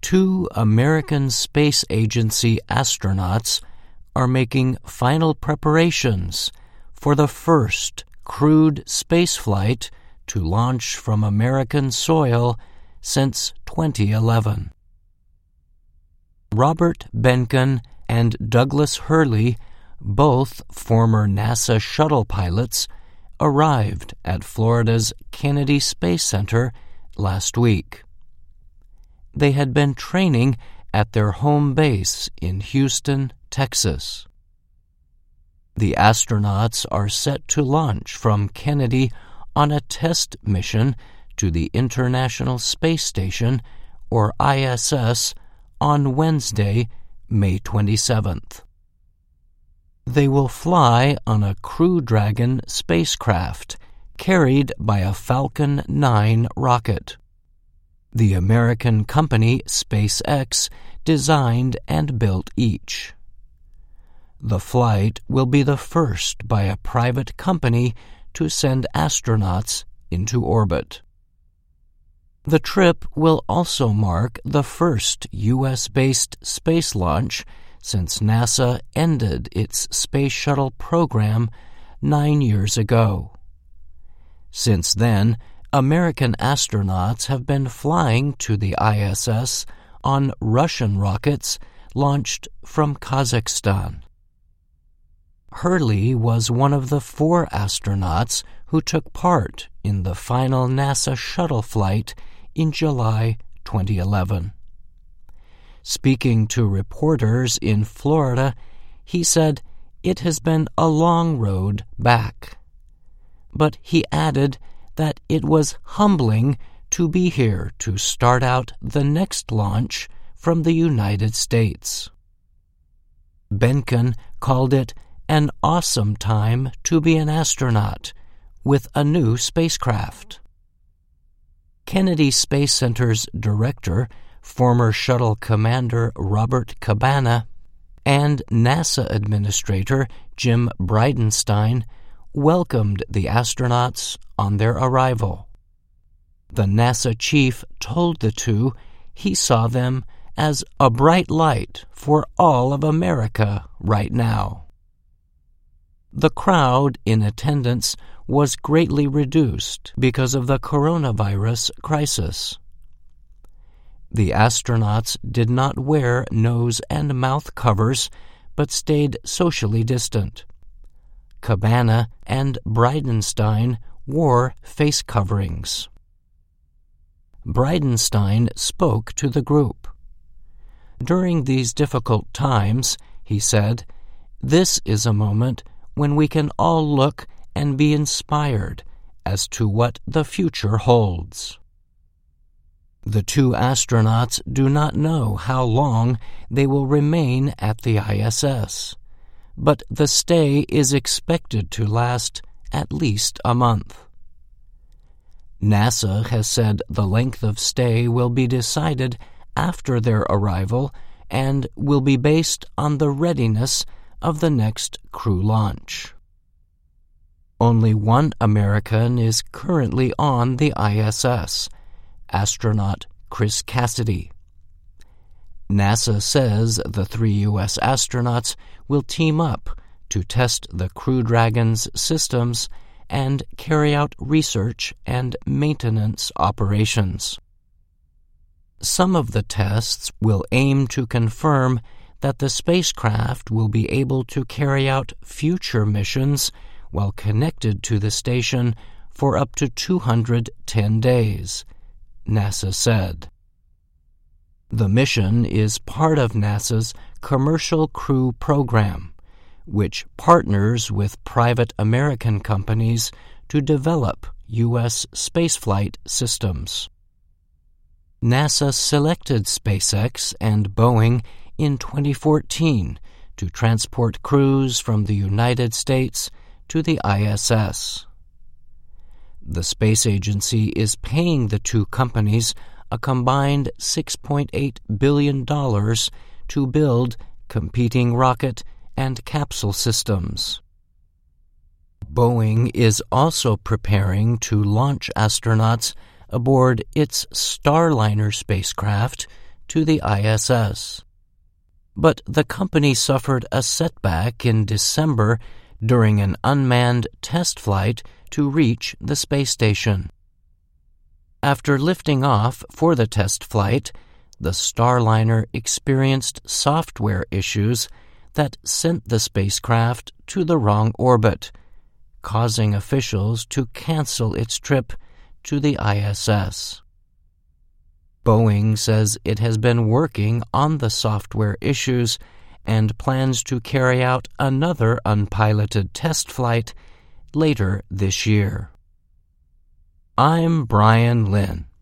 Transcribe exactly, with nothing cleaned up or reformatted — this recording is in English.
two American Space Agency astronauts are making final preparations for the first crewed spaceflight to launch from American soil since twenty eleven. Robert Behnken and Douglas Hurley, both former NASA shuttle pilots, arrived at Florida's Kennedy Space Center last week. They had been training at their home base in Houston, Texas. The astronauts are set to launch from Kennedy on a test mission to the International Space Station, or I S S, on Wednesday, May twenty-seventh. They will fly on a Crew Dragon spacecraft carried by a Falcon nine rocket. The American company SpaceX designed and built each. The flight will be the first by a private company to send astronauts into orbit. The trip will also mark the first U S-based space launch since NASA ended its space shuttle program nine years ago. Since then, American astronauts have been flying to the I S S on Russian rockets launched from Kazakhstan. Hurley was one of the four astronauts who took part in the final NASA shuttle flight in July twenty eleven. Speaking to reporters in Florida, he said it has been a long road back. But he added that it was humbling to be here to start out the next launch from the United States. Behnken called it an awesome time to be an astronaut with a new spacecraft. Kennedy Space Center's director, former shuttle commander Robert Cabana, and NASA administrator Jim Bridenstine welcomed the astronauts on their arrival. The NASA chief told the two he saw them as a bright light for all of America right now. The crowd in attendance was greatly reduced because of the coronavirus crisis. The astronauts did not wear nose and mouth covers, but stayed socially distant. Cabana and Bridenstine wore face coverings. Bridenstine spoke to the group. During these difficult times, he said, this is a moment when we can all look and be inspired as to what the future holds. The two astronauts do not know how long they will remain at the I S S, but the stay is expected to last at least a month. NASA has said the length of stay will be decided after their arrival and will be based on the readiness of the next crew launch. Only one American is currently on the I S S, astronaut Chris Cassidy. NASA says the three U S astronauts will team up to test the Crew Dragon's systems and carry out research and maintenance operations. Some of the tests will aim to confirm that the spacecraft will be able to carry out future missions while connected to the station for up to two hundred ten days, NASA said. The mission is part of NASA's Commercial Crew Program, which partners with private American companies to develop U S spaceflight systems. NASA selected SpaceX and Boeing in twenty fourteen to transport crews from the United States to the I S S. The space agency is paying the two companies a combined six point eight billion dollars to build competing rocket and capsule systems. Boeing is also preparing to launch astronauts aboard its Starliner spacecraft to the I S S. But the company suffered a setback in December during an unmanned test flight to reach the space station. After lifting off for the test flight, the Starliner experienced software issues that sent the spacecraft to the wrong orbit, causing officials to cancel its trip to the I S S. Boeing says it has been working on the software issues and plans to carry out another unpiloted test flight later this year. I'm Brian Lynn.